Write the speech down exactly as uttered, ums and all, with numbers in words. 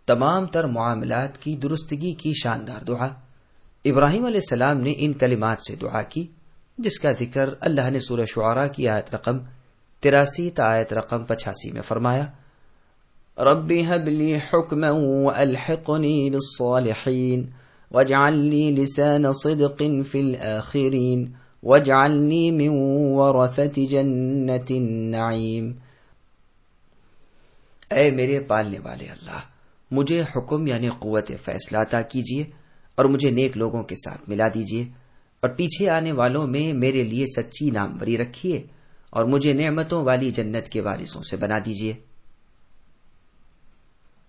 तमाम तर मामलात की दुरुस्तगी की शानदार दुआ। इब्राहिम अलैहिस्सलाम ने इन कलिमात से दुआ की, जिसका जिक्र अल्लाह ने सूरह शुआरा की आयत रकम तिरासी ता आयत रकम पचासी में फरमाया, रब्बी हबली हुक्मन व अलहिक़नी बिस्सालिहीन वजअलनी लिसान सिद्क़िन फिल आखिरीन वजअलनी मिन वरसति जन्नतिन नईम। ऐ मेरे पालने वाले अल्लाह, मुझे हुक्म यानी कुव्वत फैसला अता कीजिए और मुझे नेक लोगों के साथ मिला दीजिए और पीछे आने वालों में मेरे लिए सच्ची नामवरी रखिए और मुझे नेमतों वाली जन्नत के वारिसों से बना दीजिए।